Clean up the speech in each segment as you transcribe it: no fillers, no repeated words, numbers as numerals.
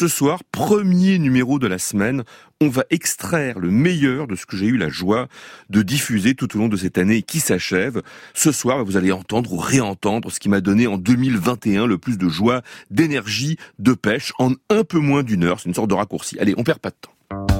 ce soir, premier numéro de la semaine, on va extraire le meilleur de ce que j'ai eu la joie de diffuser tout au long de cette année qui s'achève. Ce soir, vous allez entendre ou réentendre ce qui m'a donné en 2021 le plus de joie, d'énergie, de pêche en un peu moins d'une heure. C'est une sorte de raccourci. Allez, on perd pas de temps.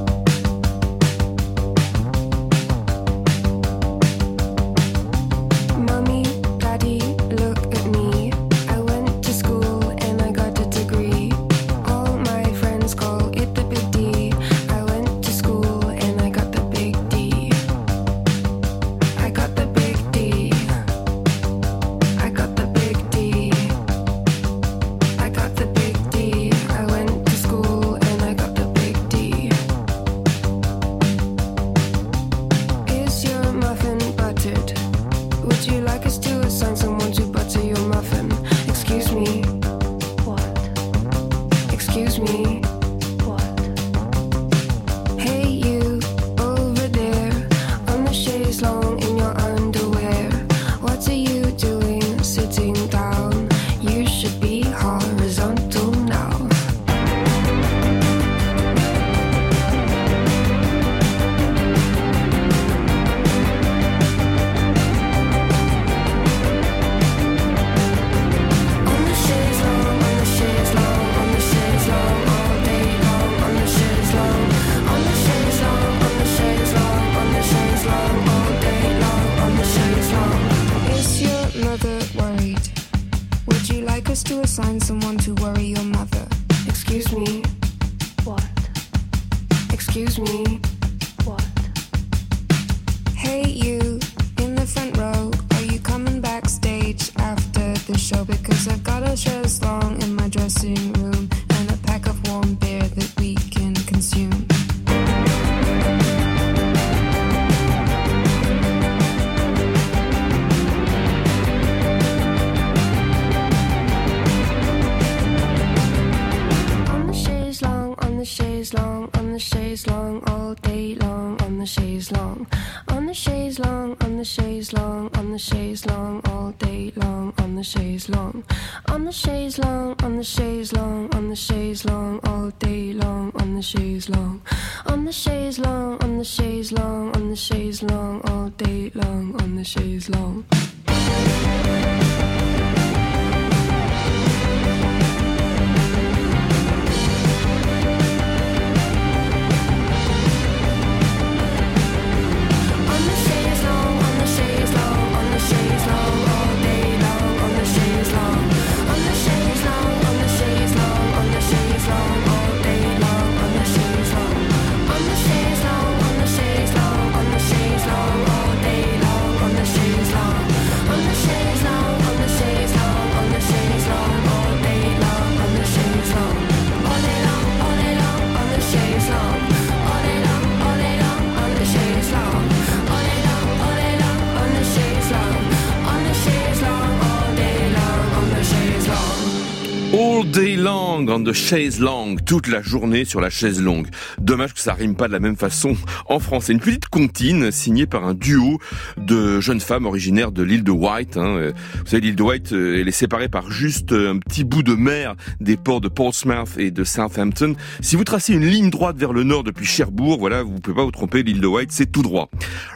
Day long on the chaise longue, toute la journée sur la chaise longue. Dommage que ça rime pas de la même façon en français. Une petite comptine signée par un duo de jeunes femmes originaires de l'île de Wight. Vous savez, l'île de Wight, elle est séparée par juste un petit bout de mer des ports de Portsmouth et de Southampton. Si vous tracez une ligne droite vers le nord depuis Cherbourg, voilà, vous pouvez pas vous tromper, l'île de Wight, c'est tout droit.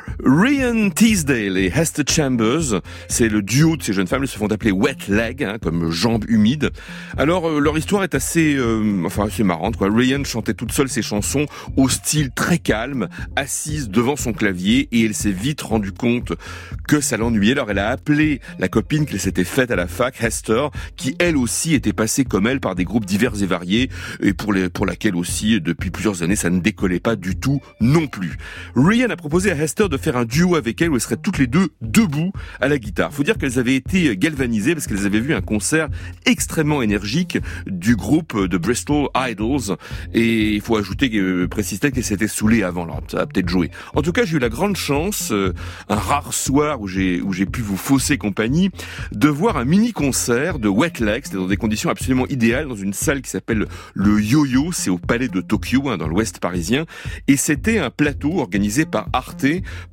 Ryan Teasdale et Hester Chambers, c'est le duo de ces jeunes femmes, elles se font appeler wet leg, comme jambes humides. Alors leur histoire est assez marrante, quoi. Ryan chantait toute seule ses chansons au style très calme, assise devant son clavier, et elle s'est vite rendue compte que ça l'ennuyait. Alors elle a appelé la copine qu'elle s'était faite à la fac, Hester, qui elle aussi était passée comme elle par des groupes divers et variés, et pour laquelle aussi depuis plusieurs années ça ne décollait pas du tout non plus. Ryan a proposé à Hester de faire un duo avec elle où elles seraient toutes les deux debout à la guitare. Faut dire qu'elles avaient été galvanisées parce qu'elles avaient vu un concert extrêmement énergique du groupe de Bristol Idols, et il faut ajouter préciser qu'elles s'étaient saoulées avant, alors ça a peut-être joué. En tout cas, j'ai eu la grande chance, un rare soir où j'ai pu vous fausser compagnie, de voir un mini-concert de Wet Leg. C'était dans des conditions absolument idéales, dans une salle qui s'appelle le Yo-Yo, c'est au Palais de Tokyo, dans l'ouest parisien, et c'était un plateau organisé par Arte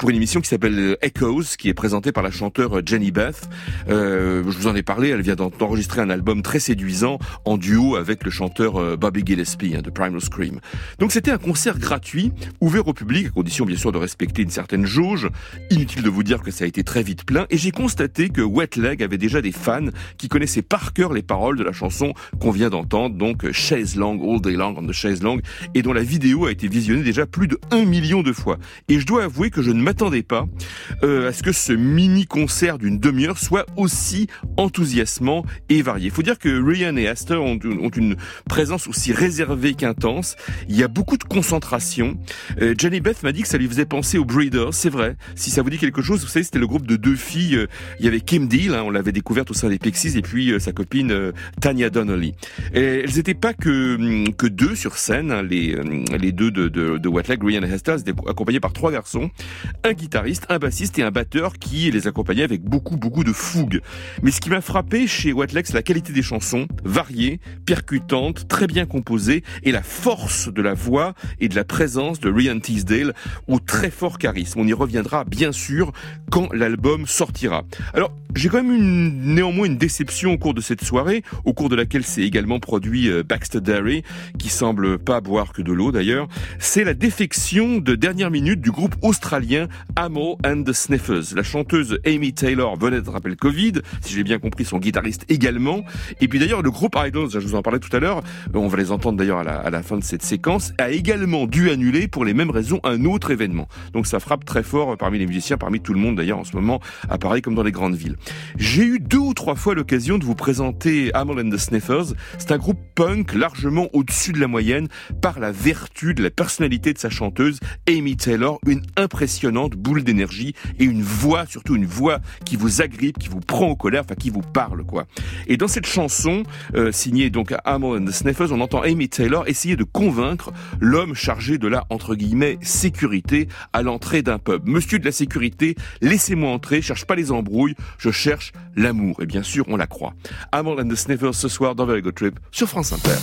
pour une émission qui s'appelle Echoes, qui est présentée par la chanteure Jenny Beth. Je vous en ai parlé, elle vient d'enregistrer un album très séduisant en duo avec le chanteur Bobby Gillespie de Primal Scream. Donc c'était un concert gratuit, ouvert au public, à condition bien sûr de respecter une certaine jauge. Inutile de vous dire que ça a été très vite plein, et j'ai constaté que Wet Leg avait déjà des fans qui connaissaient par cœur les paroles de la chanson qu'on vient d'entendre, donc Chaise Long, All Day Long on the Chaise Long, et dont la vidéo a été visionnée déjà plus de 1 million de fois. Et je dois avouer que je ne m'attendais pas à ce que ce mini-concert d'une demi-heure soit aussi enthousiasmant et varié. Il faut dire que Ryan et Astor ont une présence aussi réservée qu'intense. Il y a beaucoup de concentration. Jenny Beth m'a dit que ça lui faisait penser aux Breeders, c'est vrai. Si ça vous dit quelque chose, vous savez, c'était le groupe de 2 filles. Il y avait Kim Deal, on l'avait découverte au sein des Pixies, et puis sa copine Tanya Donnelly. Et elles n'étaient pas que 2 sur scène, les 2 de Wet Leg, Ryan et Hester, étaient accompagnés par 3 garçons, un guitariste, un bassiste et un batteur qui les accompagnaient avec beaucoup de fougue. Mais ce qui m'a frappé chez Wet Leg, c'est la qualité des chansons, variées, percutantes, très bien composées, et la force de la voix et de la présence de Ryan Teasdale au très fort charisme. On y reviendra bien sûr quand l'album sortira. Alors, j'ai quand même néanmoins une déception au cours de cette soirée, au cours de laquelle s'est également produit Baxter Derry, qui semble pas boire que de l'eau d'ailleurs. C'est la défection de dernière minute du groupe australien Amyl and the Sniffers. La chanteuse Amy Taylor venait d'attraper le Covid, si j'ai bien compris, son guitariste également. Et puis d'ailleurs, le groupe Idols, je vous en parlais tout à l'heure, on va les entendre d'ailleurs à la fin de cette séquence, a également dû annuler pour les mêmes raisons un autre événement. Donc ça frappe très fort parmi les musiciens, parmi tout le monde d'ailleurs en ce moment, à Paris comme dans les grandes villes. J'ai eu 2 ou 3 fois l'occasion de vous présenter Amyl and the Sniffers. C'est un groupe punk largement au-dessus de la moyenne par la vertu de la personnalité de sa chanteuse Amy Taylor, une impressionnante boule d'énergie et une voix, surtout une voix qui vous agrippe, qui vous prend au colère, enfin qui vous parle quoi. Et dans cette chanson signée donc Amyl and the Sniffers, on entend Amy Taylor essayer de convaincre l'homme chargé de la entre guillemets sécurité à l'entrée d'un pub. Monsieur de la sécurité, laissez-moi entrer, cherche pas les embrouilles, je cherche l'amour. Et bien sûr, on la croit. Amyl and the Sniffers ce soir dans Very Good Trip sur France Inter.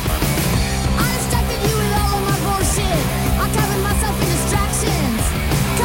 I distracted you with all of my bullshit. I covered myself in distractions.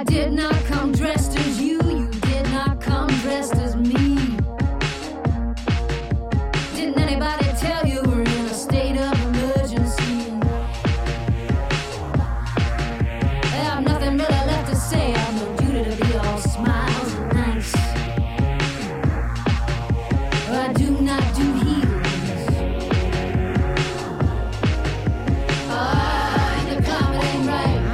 I did not come dressed as you, you did not come dressed as me. Didn't anybody tell you we're in a state of emergency? I have nothing really left to say, I've no duty to be all smiles and nice. I do not do healings. The climate ain't right.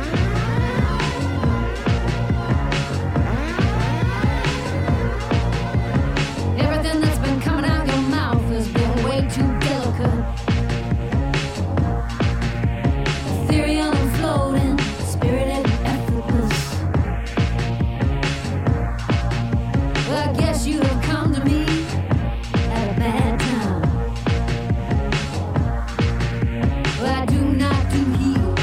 Everything that's been coming out your mouth has been way too delicate. Ethereal and floating, spirited and effortless. Well, I guess you have come to me at a bad time. Well, I do not do healings.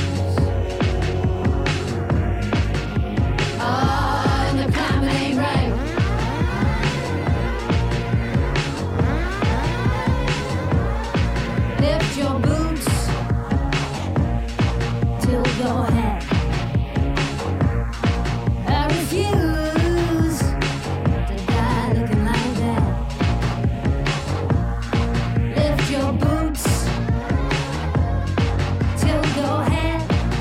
And the climate ain't right. Lift your boots till your hat. I refuse to die looking like that. Lift your boots till your hat.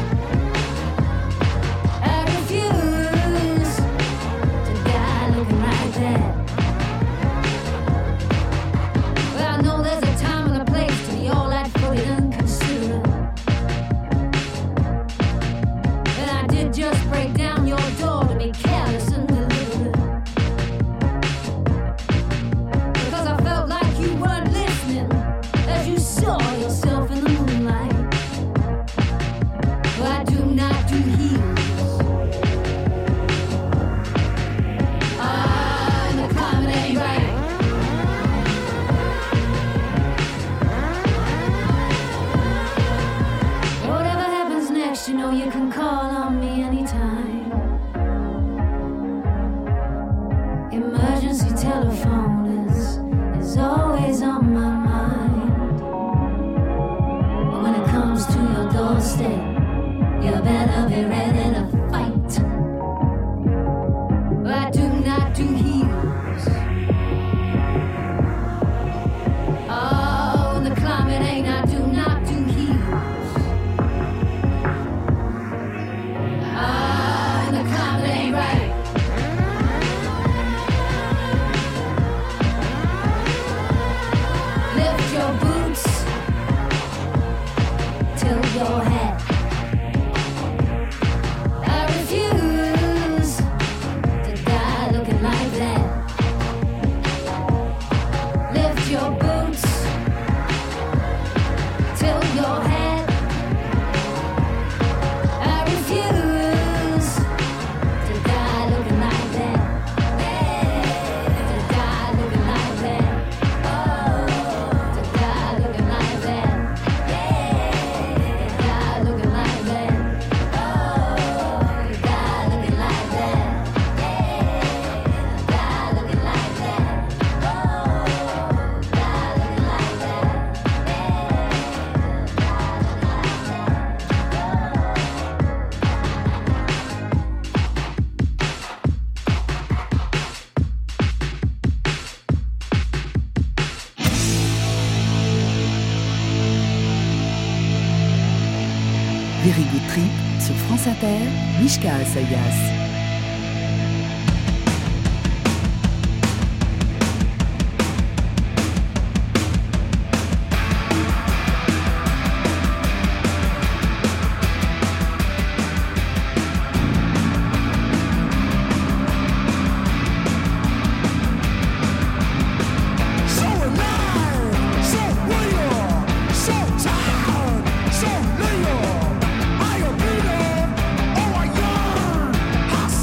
I refuse to die looking like that. Well, I know there's a time and a place to be all that fully inconsiderate. And I did just break down your door to be careless and deliberate. Because I felt like you weren't listening as you saw yourself in the moonlight. Well, I do not do healings. And the climate ain't right. Whatever happens next, you know you can call on me anytime. Emergency telephone is always on my mind. But when it comes to your doorstep, you better be ready to fight. I do not do healings. Oh, the climate ain't, I do not do healings. And the climate ain't right. Lift your boots till your hat. I refuse to die looking like that. Lift your boots till your hat. I refuse to die looking like that. To die looking like that. Oh, to die looking like that. To die looking like that. Oh, to die looking like that. To die looking like that. Oh, to die looking like that. Very Good Trip sur France Inter, Mishka Asayas. So alive, so real, so tired, so real. I am Peter, oh I yearn.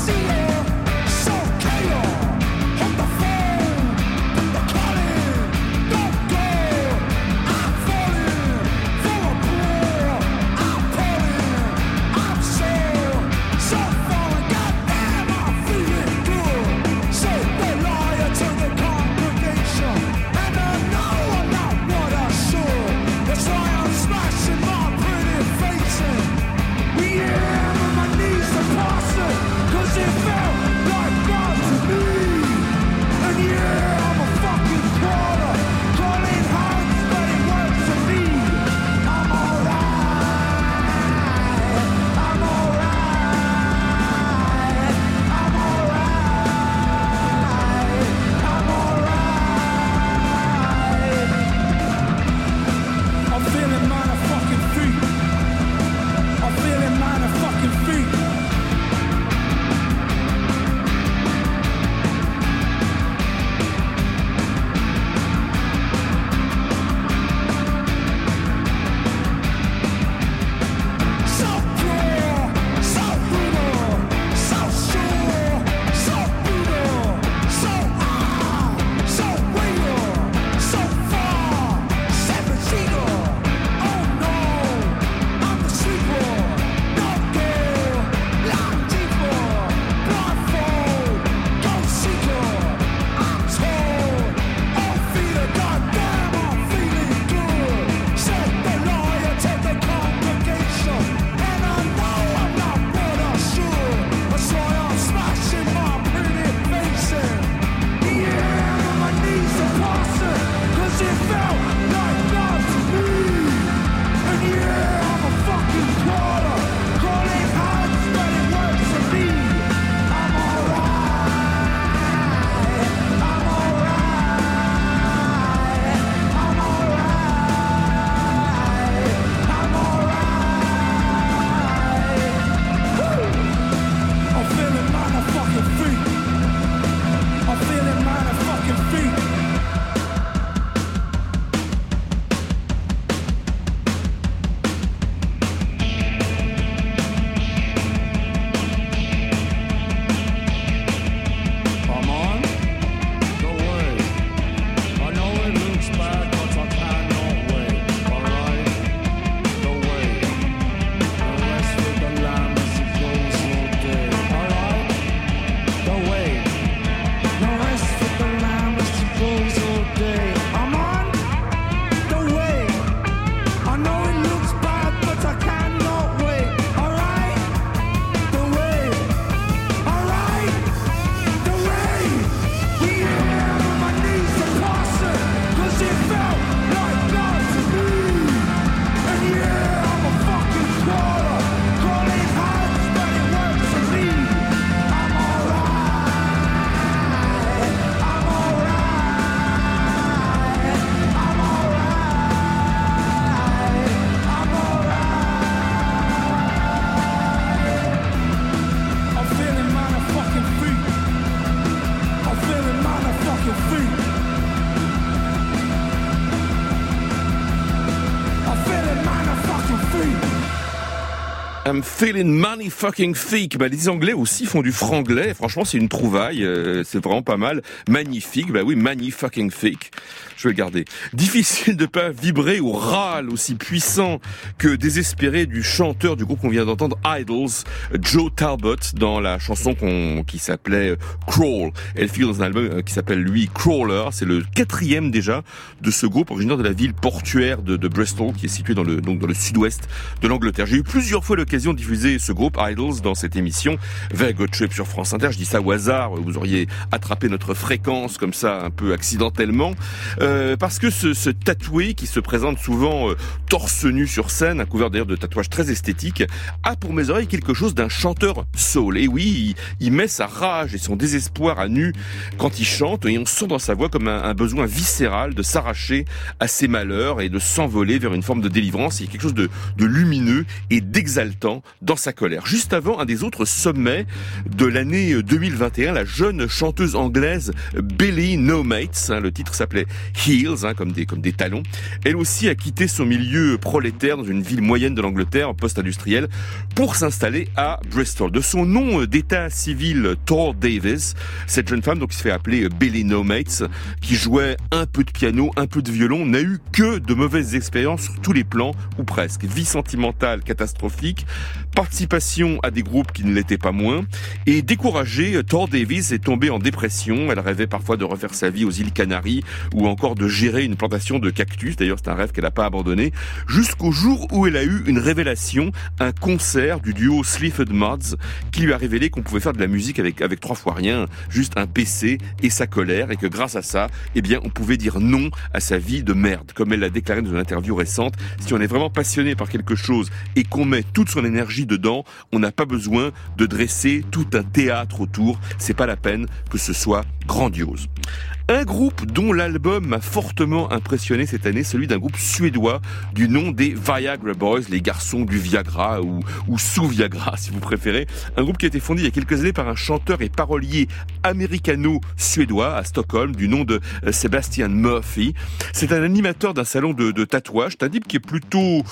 I'm feeling money fucking thick. Bah, les Anglais aussi font du franglais. Franchement, c'est une trouvaille. C'est vraiment pas mal. Magnifique. Bah oui, money fucking thick. Je vais le garder. Difficile de pas vibrer au râle aussi puissant que désespéré du chanteur du groupe qu'on vient d'entendre, Idols, Joe Talbot, dans la chanson qui s'appelait Crawl. Elle figure dans un album qui s'appelle, lui, Crawler. C'est le 4e déjà de ce groupe originaire de la ville portuaire de Bristol, qui est située dans le sud-ouest de l'Angleterre. J'ai eu plusieurs fois l'occasion de diffuser ce groupe, Idols, dans cette émission Very Good Trip sur France Inter. Je dis ça au hasard, vous auriez attrapé notre fréquence comme ça, un peu accidentellement, parce que ce tatoué qui se présente souvent torse nu sur scène, un couvert d'ailleurs de tatouages très esthétiques, a pour mes oreilles quelque chose d'un chanteur soul. Et oui, il met sa rage et son désespoir à nu quand il chante, et on sent dans sa voix comme un besoin viscéral de s'arracher à ses malheurs et de s'envoler vers une forme de délivrance. Il y a quelque chose de lumineux et d'exaltant dans sa colère. Juste avant un des autres sommets de l'année 2021, la jeune chanteuse anglaise Billie No Mates, le titre s'appelait Heels, comme des talons. Elle aussi a quitté son milieu prolétaire dans une ville moyenne de l'Angleterre, post-industrielle, pour s'installer à Bristol. De son nom d'état civil, Tor Davis, cette jeune femme, donc, qui se fait appeler Billie No Mates, qui jouait un peu de piano, un peu de violon, n'a eu que de mauvaises expériences sur tous les plans, ou presque. Vie sentimentale catastrophique, participation à des groupes qui ne l'étaient pas moins, et découragée, Tor Davis est tombée en dépression. Elle rêvait parfois de refaire sa vie aux îles Canaries, ou encore de gérer une plantation de cactus. D'ailleurs, c'est un rêve qu'elle n'a pas abandonné, jusqu'au jour où elle a eu une révélation, un concert du duo Sleaford Mods, qui lui a révélé qu'on pouvait faire de la musique avec 3 fois rien, juste un PC et sa colère, et que grâce à ça, eh bien, on pouvait dire non à sa vie de merde. Comme elle l'a déclaré dans une interview récente, si on est vraiment passionné par quelque chose et qu'on met toute son énergie dedans, on n'a pas besoin de dresser tout un théâtre autour. C'est pas la peine que ce soit grandiose. Un groupe dont l'album m'a fortement impressionné cette année, celui d'un groupe suédois du nom des Viagra Boys, les garçons du Viagra ou sous Viagra si vous préférez. Un groupe qui a été fondé il y a quelques années par un chanteur et parolier américano-suédois à Stockholm du nom de Sebastian Murphy. C'est un animateur d'un salon de tatouage. C'est un type qui est plutôt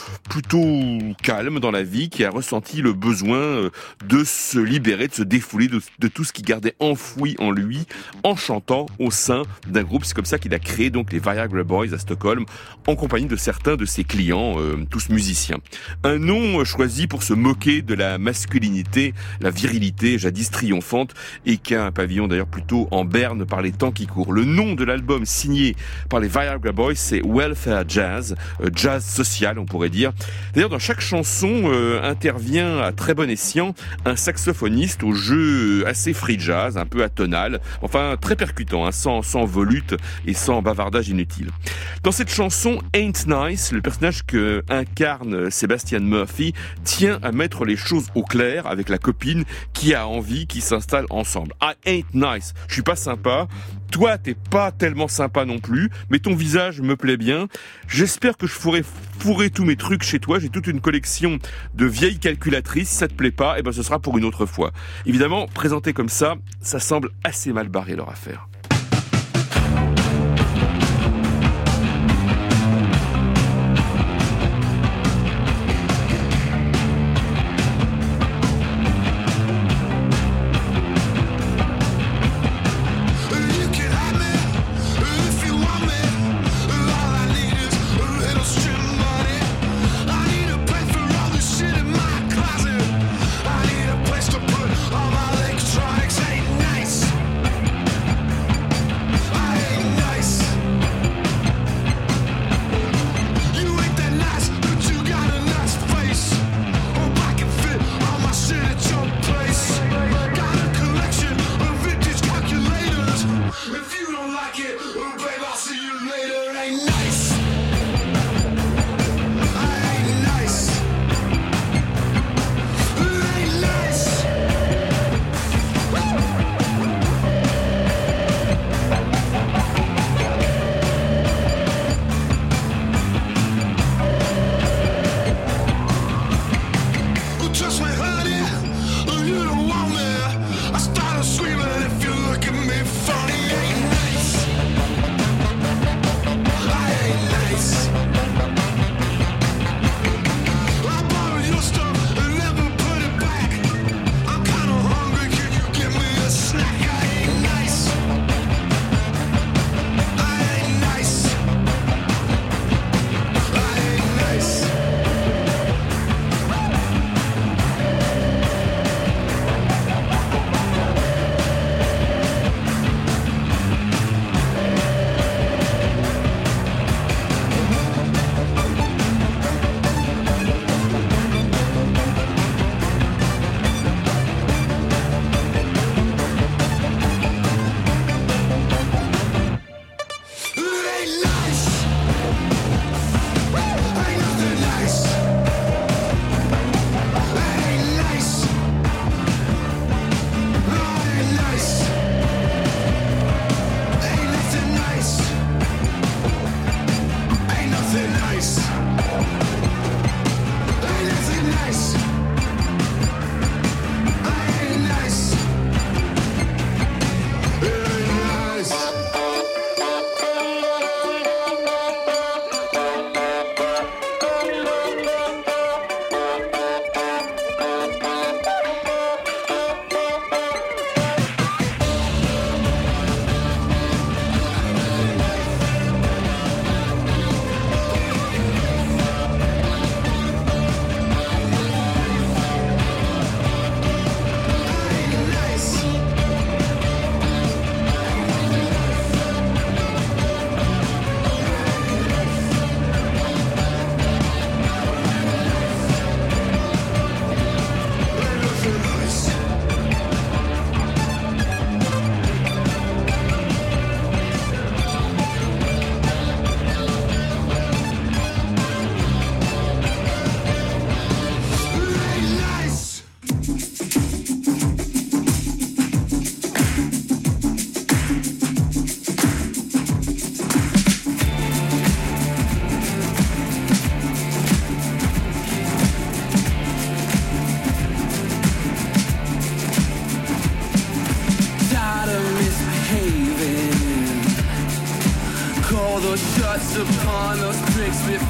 calme dans la vie, qui a ressenti le besoin de se libérer, de se défouler de tout ce qui gardait enfoui en lui en chantant au sein d'un groupe. C'est comme ça qu'il a créé donc les Viagra Boys à Stockholm, en compagnie de certains de ses clients, tous musiciens. Un nom choisi pour se moquer de la masculinité, la virilité jadis triomphante, et qui a un pavillon d'ailleurs plutôt en berne par les temps qui courent. Le nom de l'album signé par les Viagra Boys, c'est Welfare Jazz, jazz social on pourrait dire. D'ailleurs, dans chaque chanson intervient à très bon escient un saxophoniste au jeu assez free jazz, un peu atonal, enfin très percutant, sans volute et sans bavardage inutile. Dans cette chanson Ain't Nice, le personnage que incarne Sebastian Murphy tient à mettre les choses au clair avec la copine qui a envie qu'ils s'installent ensemble. I ain't nice, je suis pas sympa, toi t'es pas tellement sympa non plus, mais ton visage me plaît bien. J'espère que je pourrai fourrer tous mes trucs chez toi, j'ai toute une collection de vieilles calculatrices, si ça te plaît pas, eh ben ce sera pour une autre fois. Évidemment, présenté comme ça semble assez mal barré leur affaire. Place to put all my electronics. Ain't nice.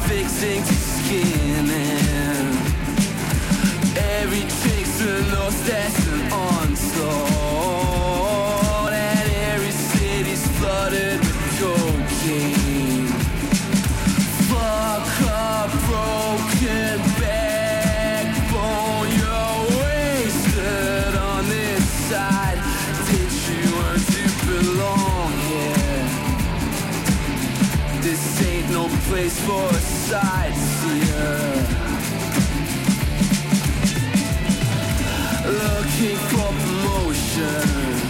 fixing to skin in. Every trick's an that's an onslaught, and every city's flooded with cocaine. Fuck a broken backbone, you're wasted on this side. Did you want to belong here? This ain't no place for a sightseer. Looking for promotion,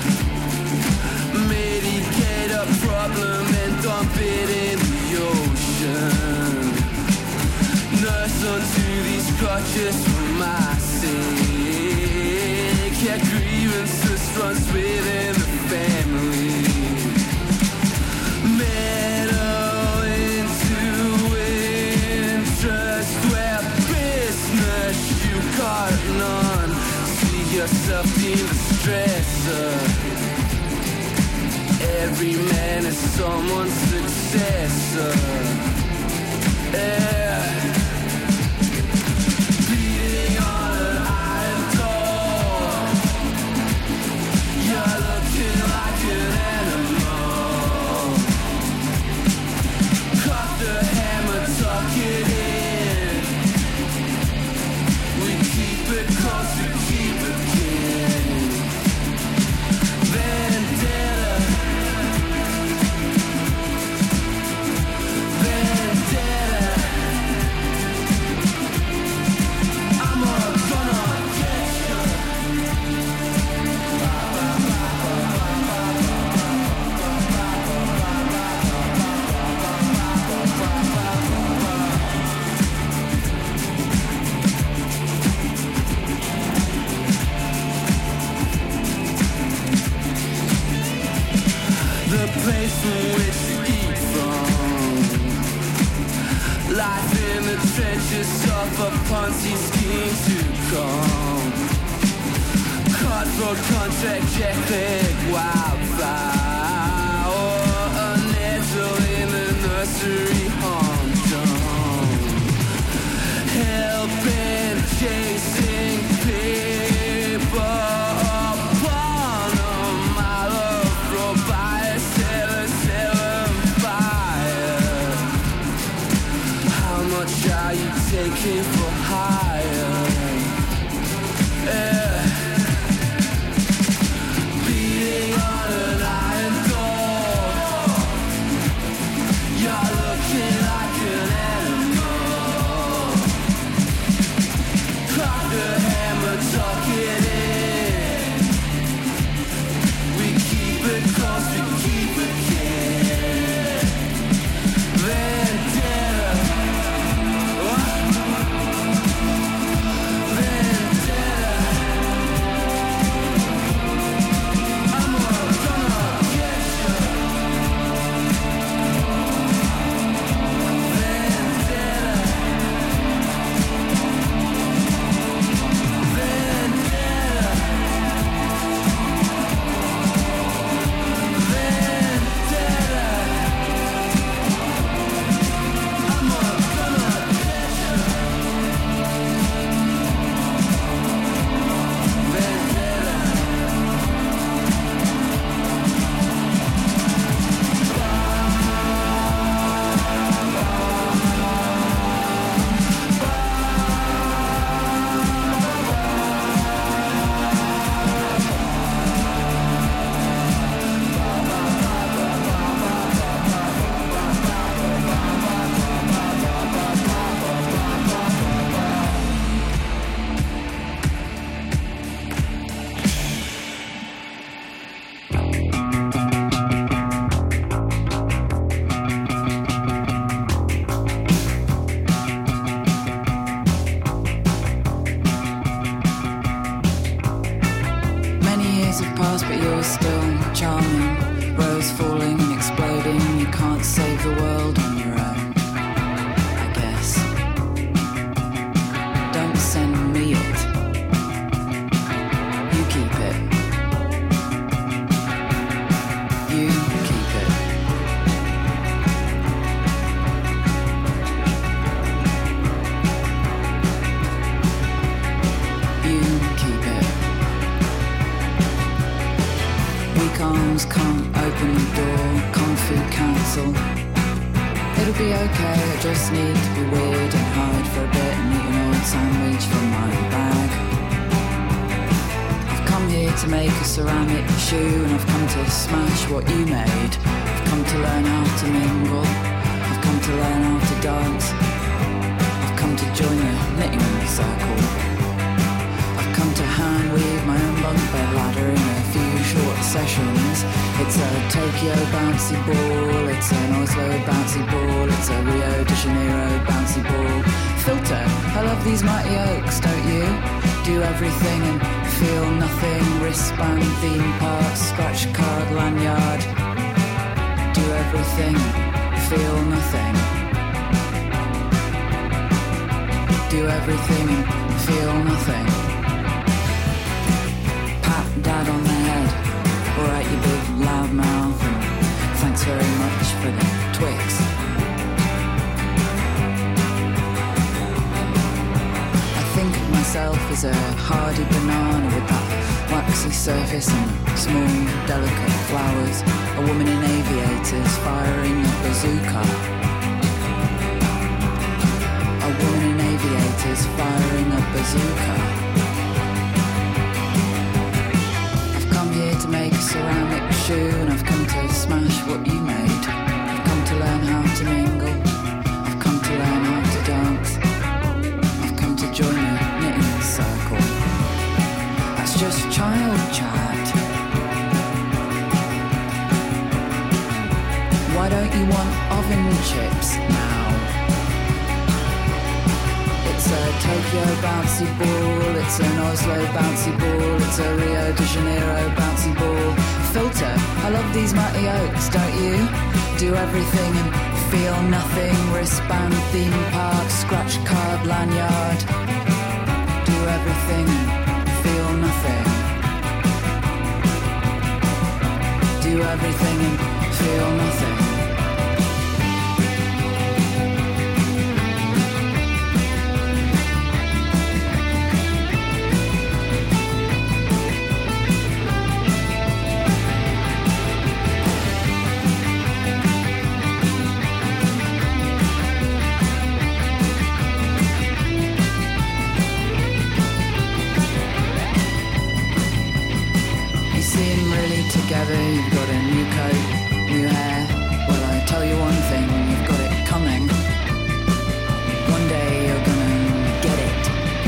mitigate a problem and dump it in the ocean. Nurse onto these crutches for my sake. Yeah, grievances runs within the family. Meddle into interest where business you got none. Yourself in the stressor. Every man is someone's successor. Yeah. Beating on an iron door. You're looking like an animal. Cut the hammer, tuck it in. We keep it close, we keep it. Place from which to eat from. Life in the trenches of a Ponzi scheme to come. Cutthroat contract, jackleg, wildfire, or a nettle in the nursery humdrum. Hell-bent chasing paper upon a mile of robot. Are you taking for hire? Yeah. Beating on an iron door. You're looking like an animal. Cock the hammer, tuck it in. We keep it close, we keep it in. Vendetta. Songs can't open the door, Kung Fu Council. It'll be okay, I just need to be weird and hide for a bit and eat an old sandwich from my bag. I've come here to make a ceramic shoe and I've come to smash what you made. I've come to learn how to mingle, I've come to learn how to dance. I've come to join the knitting circle. I've come to hand weave my own bunk bed ladder in a few short sessions. It's a Tokyo bouncy ball, it's an Oslo bouncy ball, it's a Rio de Janeiro bouncy ball. Filter, I love these mighty oaks, don't you? Do everything and feel nothing. Wristband, theme park, scratch card, lanyard. Do everything, feel nothing. Do everything and feel nothing. Pat dad on the head, alright you big loud mouth, and thanks very much for the Twix. I think of myself as a hardy banana with that waxy surface and small delicate flowers. A woman in aviators firing a bazooka. A woman in aviators firing a bazooka. I've come here to make a ceramic shoe and I've come to smash what you made. I've come to learn how to mingle. I've come to learn how to dance. I've come to join a knitting circle. That's just child chat. Why don't you want oven chips now? It's a Tokyo bouncy ball, it's an Oslo bouncy ball, it's a Rio de Janeiro bouncy ball. Filter, I love these mighty oaks, don't you? Do everything and feel nothing. Wristband, theme park, scratch card, lanyard. Do everything and feel nothing. Do everything and feel nothing. You've got a new coat, new hair. Well, I tell you one thing, you've got it coming. One day you're gonna get it.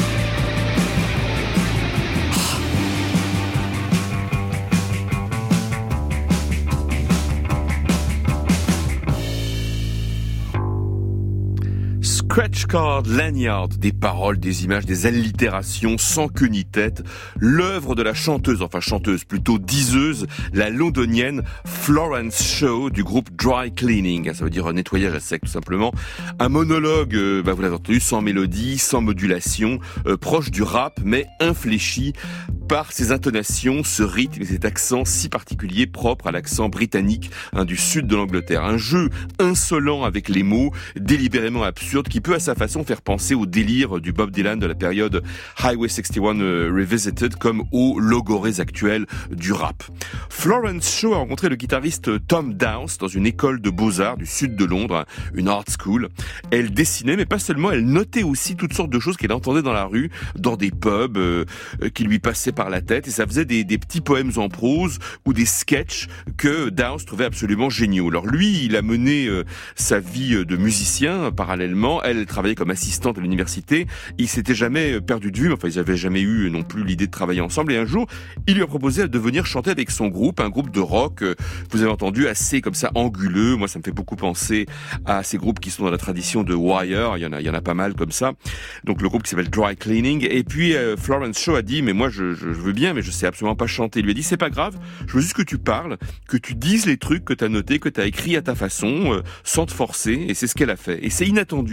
Scratch card, lanyard, des paroles, des images, des allitérations sans queue ni tête. L'œuvre de la chanteuse, plutôt diseuse, la londonienne Florence Shaw du groupe Dry Cleaning. Ça veut dire nettoyage à sec tout simplement. Un monologue, vous l'avez entendu, sans mélodie, sans modulation, proche du rap mais infléchi par ses intonations, ce rythme et cet accent si particulier propre à l'accent britannique du sud de l'Angleterre. Un jeu insolent avec les mots, délibérément absurde, qui peut à sa façon faire penser au délire du Bob Dylan de la période Highway 61 Revisited comme aux logorées actuelles du rap. Florence Shaw a rencontré le guitariste Tom Downes dans une école de beaux-arts du sud de Londres, une art school. Elle dessinait, mais pas seulement, elle notait aussi toutes sortes de choses qu'elle entendait dans la rue, dans des pubs qui lui passaient par la tête, et ça faisait des petits poèmes en prose ou des sketchs que Downes trouvait absolument géniaux. Alors lui, il a mené sa vie de musicien parallèlement. Elle travaillait comme assistante à l'université. Ils s'étaient jamais perdu de vue, ils n'avaient jamais eu non plus l'idée de travailler ensemble. Et un jour, il lui a proposé de venir chanter avec son groupe, un groupe de rock, vous avez entendu, assez comme ça anguleux. Moi, ça me fait beaucoup penser à ces groupes qui sont dans la tradition de Wire. Il y en a pas mal comme ça. Donc le groupe qui s'appelle Dry Cleaning. Et puis Florence Shaw a dit, mais moi je veux bien, mais je sais absolument pas chanter. Il lui a dit, c'est pas grave, je veux juste que tu parles, que tu dises les trucs que t'as notés, que t'as écrit à ta façon, sans te forcer. Et c'est ce qu'elle a fait. Et c'est inattendu.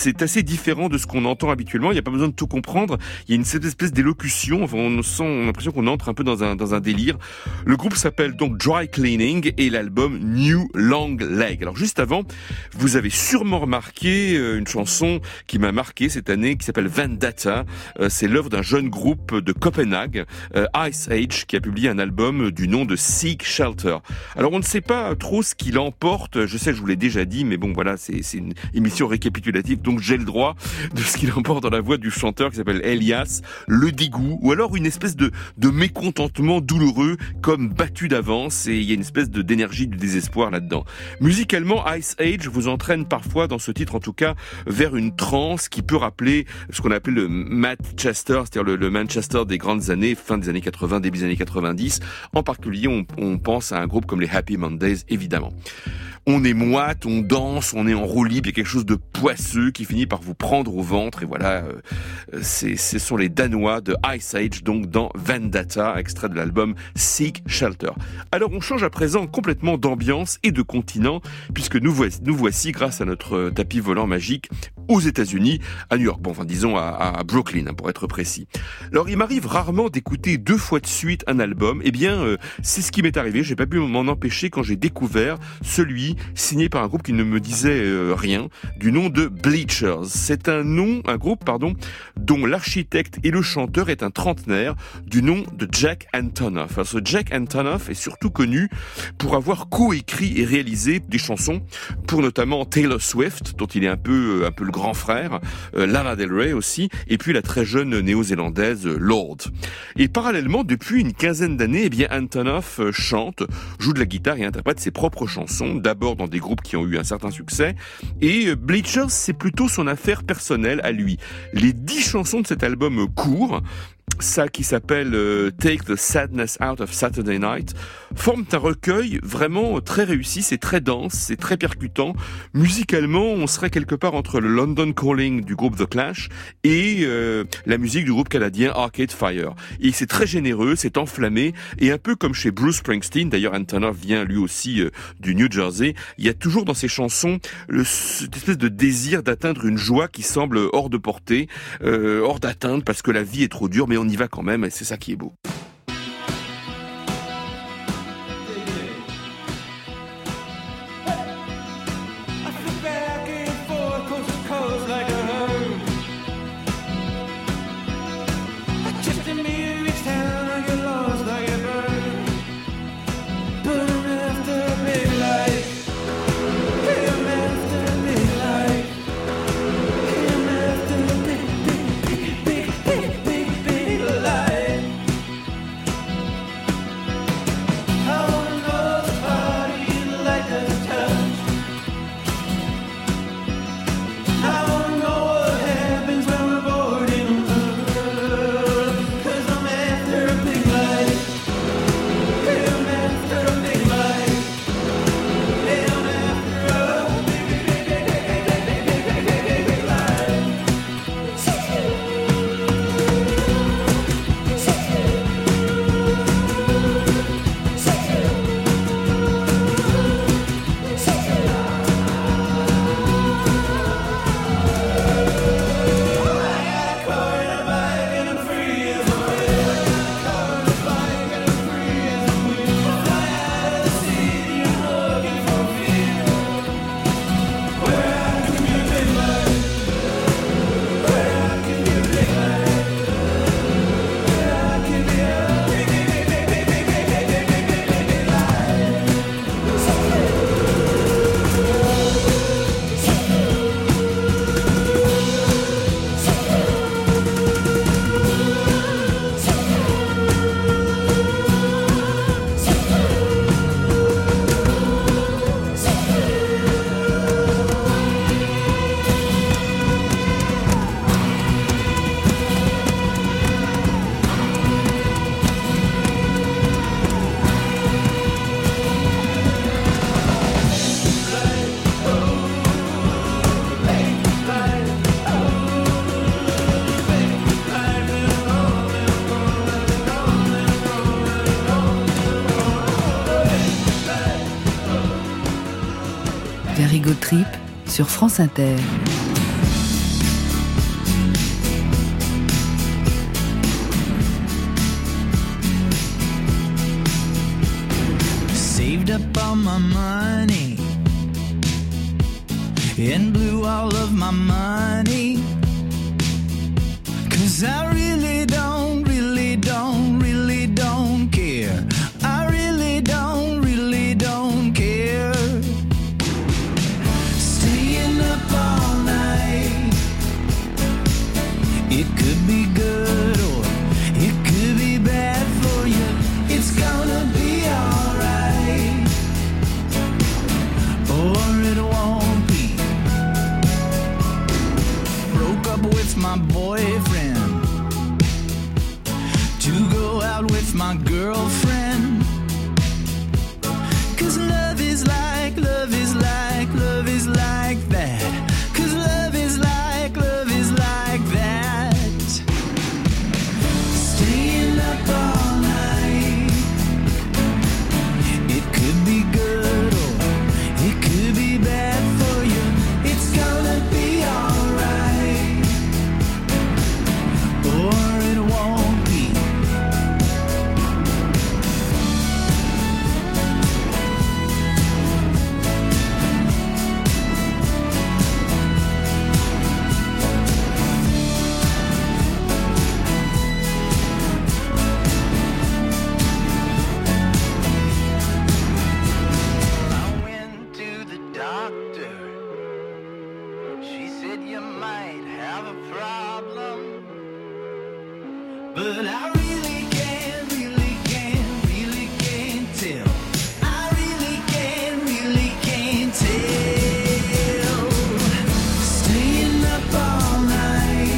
c'est assez différent de ce qu'on entend habituellement. Il n'y a pas besoin de tout comprendre. Il y a cette espèce d'élocution. Enfin, on a l'impression qu'on entre un peu dans un délire. Le groupe s'appelle donc Dry Cleaning et l'album New Long Leg. Alors juste avant, vous avez sûrement remarqué une chanson qui m'a marqué cette année qui s'appelle Vendetta. C'est l'œuvre d'un jeune groupe de Copenhague, Ice Age, qui a publié un album du nom de Seek Shelter. Alors on ne sait pas trop ce qu'il emporte. Je sais que je vous l'ai déjà dit, mais bon voilà, c'est une émission récapitulative, donc j'ai le droit de ce qu'il emporte dans la voix du chanteur qui s'appelle Elias, le dégoût, ou alors une espèce de mécontentement douloureux, comme battu d'avance, et il y a une espèce d'énergie, de désespoir là-dedans. Musicalement, Ice Age vous entraîne parfois, dans ce titre en tout cas, vers une transe qui peut rappeler ce qu'on appelle le Manchester, c'est-à-dire le Manchester des grandes années, fin des années 80, début des années 90. En particulier, on pense à un groupe comme les Happy Mondays, évidemment. On est moite, on danse, on est en roue libre, il y a quelque chose de poisseux qui finit par vous prendre au ventre, et voilà, ce sont les Danois de Ice Age, donc dans Vendetta, extrait de l'album Seek Shelter. Alors on change à présent complètement d'ambiance et de continent, puisque nous voici grâce à notre tapis volant magique aux États-Unis, à New York, bon, enfin disons à Brooklyn, pour être précis. Alors il m'arrive rarement d'écouter 2 fois de suite un album, eh bien c'est ce qui m'est arrivé, j'ai pas pu m'en empêcher quand j'ai découvert celui signé par un groupe qui ne me disait rien, du nom de Bleachers. C'est un groupe dont l'architecte et le chanteur est un trentenaire du nom de Jack Antonoff. Alors, ce Jack Antonoff est surtout connu pour avoir coécrit et réalisé des chansons pour notamment Taylor Swift, dont il est un peu le grand frère, Lana Del Rey aussi, et puis la très jeune néo-zélandaise Lorde. Et parallèlement, depuis une quinzaine d'années, eh bien Antonoff chante, joue de la guitare et interprète ses propres chansons, d'abord dans des groupes qui ont eu un certain succès, et Bleachers, c'est plutôt son affaire personnelle à lui. Les 10 chansons de cet album court, ça qui s'appelle Take the Sadness Out of Saturday Night, forment un recueil vraiment très réussi, c'est très dense, c'est très percutant. Musicalement, on serait quelque part entre le London Calling du groupe The Clash et la musique du groupe canadien Arcade Fire. Et c'est très généreux, c'est enflammé, et un peu comme chez Bruce Springsteen, d'ailleurs Antonoff vient lui aussi du New Jersey, il y a toujours dans ses chansons cette espèce de désir d'atteindre une joie qui semble hors de portée, hors d'atteinte parce que la vie est trop dure, mais on y va quand même, et c'est ça qui est beau. Very Good Trip sur France Inter. up all my money and blew all of my money. 'Cause I really don't care. I really don't care. Staying up all night, it could be good or it could be bad for you. It's gonna be alright, or it won't be. Broke up with my boyfriend to go out with my girlfriend. 'Cause love is like that. 'Cause love is like that. Staying up all night, it could be good or it could be bad for you. It's gonna be alright, or it won't be. I went to the doctor. She said you might have a problem, but I really can't tell. I really can't tell. Staying up all night.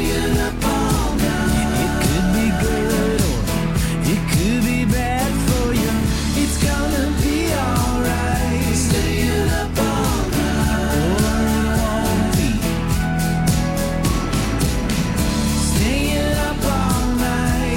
It could be good or it could be bad for you. It's gonna be alright. Staying up all night, or it won't be. Staying up all night.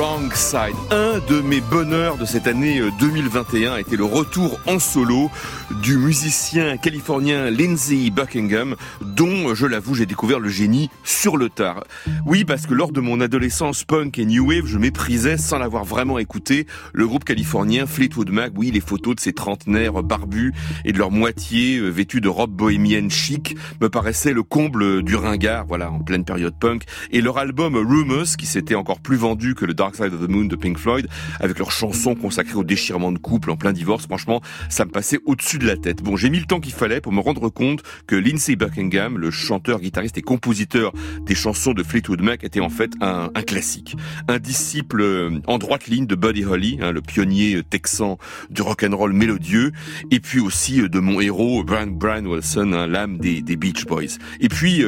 Wrong Side. Un de mes bonheurs de cette année 2021 a été le retour en solo du musicien californien Lindsey Buckingham, dont, je l'avoue, j'ai découvert le génie sur le tard. Oui, parce que lors de mon adolescence punk et new wave, je méprisais, sans l'avoir vraiment écouté, le groupe californien Fleetwood Mac. Oui, les photos de ces trentenaires barbus et de leur moitié vêtus de robes bohémiennes chic me paraissaient le comble du ringard, voilà, en pleine période punk. Et leur album Rumors, qui s'était encore plus vendu que le Dark Side of the Moon de Pink Floyd, avec leurs chansons consacrées au déchirement de couple en plein divorce, franchement, ça me passait au-dessus de la tête. Bon, j'ai mis le temps qu'il fallait pour me rendre compte que Lindsey Buckingham, le chanteur, guitariste et compositeur des chansons de Fleetwood Mac, était en fait un classique. Un disciple en droite ligne de Buddy Holly, le pionnier texan du rock'n'roll mélodieux, et puis aussi de mon héros, Brian Wilson, l'âme des Beach Boys. Et puis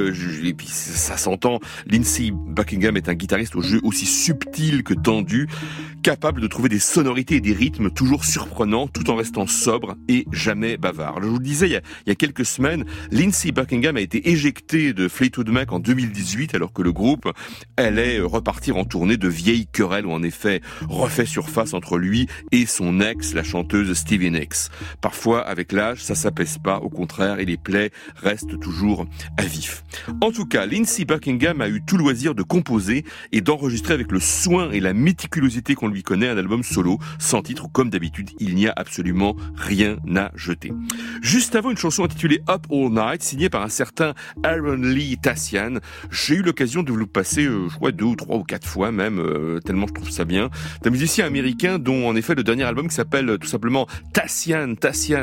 ça s'entend, Lindsey Buckingham est un guitariste au jeu aussi subtil que tendu, capable de trouver des sonorités et des rythmes toujours surprenants, tout en restant sobre et jamais bavard. Je vous le disais, il y a quelques semaines, Lindsey Buckingham a été éjecté de Fleetwood Mac en 2018, alors que le groupe allait repartir en tournée. De vieilles querelles ont en effet refait surface entre lui et son ex, la chanteuse Stevie Nicks. Parfois, avec l'âge, ça s'apaise pas, au contraire, et les plaies restent toujours à vif. En tout cas, Lindsey Buckingham a eu tout loisir de composer et d'enregistrer avec le soin et la méticulosité qu'on lui connaît un album solo, sans titre, où, comme d'habitude, il n'y a absolument rien à jeter. Juste avant, une chanson intitulée Up All Night, signée par un certain Aaron Lee Tassian. J'ai eu l'occasion de vous le passer, je crois, 2 ou 3 ou 4 fois même, tellement je trouve ça bien. C'est un musicien américain dont, en effet, le dernier album qui s'appelle tout simplement Tassian,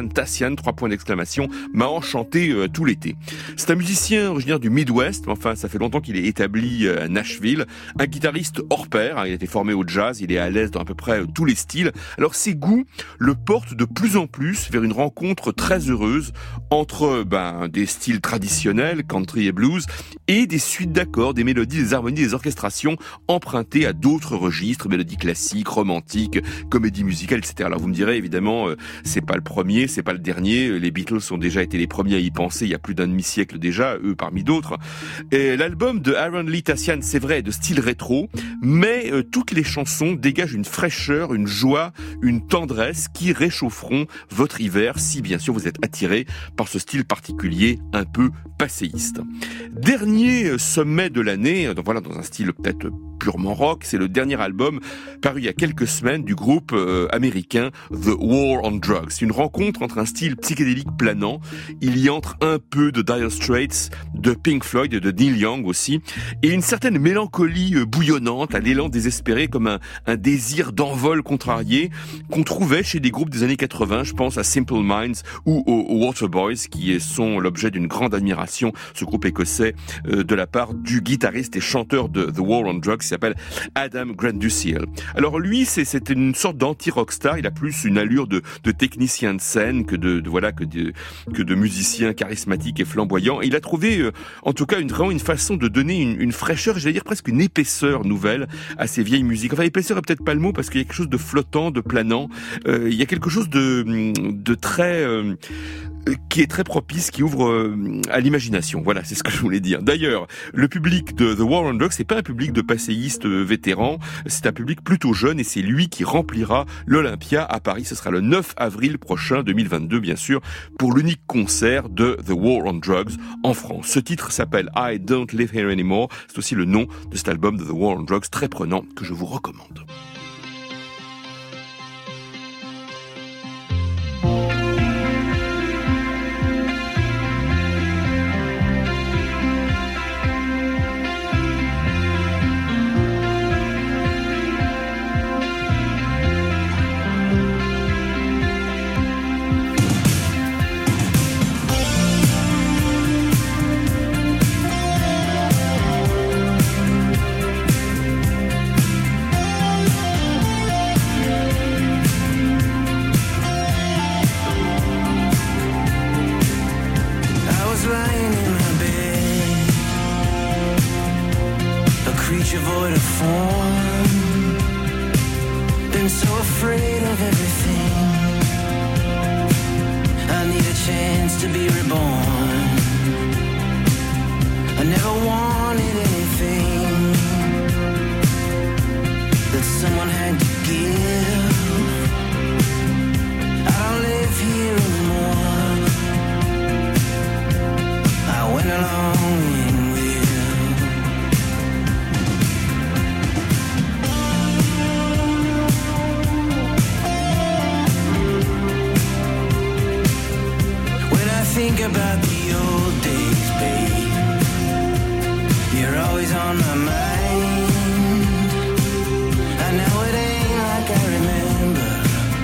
3 points d'exclamation, m'a enchanté tout l'été. C'est un musicien originaire du Midwest, enfin, ça fait longtemps qu'il est établi à Nashville. Un guitariste hors pair, il a été formé au jazz, il est à l'aise dans à peu près tous les styles. Alors, ses goûts le portent de plus en plus vers une rencontre très heureuse entre des styles traditionnels, country et blues, et des suites d'accords, des mélodies, des harmonies, des orchestrations empruntées à d'autres registres, mélodies classiques, romantiques, comédies musicales, etc. Alors vous me direz, évidemment, c'est pas le premier, c'est pas le dernier. Les Beatles ont déjà été les premiers à y penser il y a plus d'un demi-siècle déjà, eux parmi d'autres. Et l'album de Aaron Lee Tassian, c'est vrai, est de style rétro, mais toutes les chansons dégagent une fraîcheur, une joie, une tendresse qui réchaufferont votre hiver si bien sûr vous êtes attiré par ce style particulier un peu passéiste. Dernier sommet de l'année, donc voilà, dans un style peut-être purement rock, c'est le dernier album paru il y a quelques semaines du groupe américain The War on Drugs. C'est une rencontre entre un style psychédélique planant, il y entre un peu de Dire Straits, de Pink Floyd, de Neil Young aussi, et une certaine mélancolie bouillonnante, un élan désespéré comme un désir d'envol contrarié qu'on trouvait chez des groupes des années 80, je pense à Simple Minds ou aux Waterboys, qui sont l'objet d'une grande admiration, ce groupe écossais, de la part du guitariste et chanteur de The War on Drugs, qui s'appelle Adam Granduciel. Alors lui, c'était une sorte d'anti-rockstar, il a plus une allure de technicien de scène que de musicien charismatique et flamboyant. Et il a trouvé, en tout cas, vraiment une façon de donner une fraîcheur, j'allais dire presque une épaisseur nouvelle à ces vieilles musiques. Enfin, épaisseur est peut-être pas le mot, parce qu'il y a quelque chose de flottant, de planant. Il y a quelque chose de très qui est très propice, qui ouvre à l'imagination. Voilà, c'est ce que je voulais dire. D'ailleurs, le public de The War on Drugs, c'est pas un public de passéistes vétérans, c'est un public plutôt jeune, et c'est lui qui remplira l'Olympia à Paris. Ce sera le 9 avril prochain, 2022, bien sûr, pour l'unique concert de The War on Drugs en France. Ce titre s'appelle I Don't Live Here Anymore. C'est aussi le nom de cet album de The War on Drugs, très prenant, que je vous recommande. Void of form, been so afraid of everything. I need a chance to be reborn. I never wanted anything that's about the old days, babe. You're always on my mind. I know it ain't like I remember.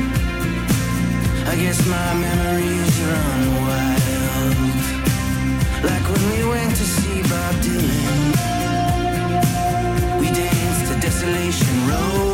I guess my memories run wild. Like when we went to see Bob Dylan. We danced to Desolation Road.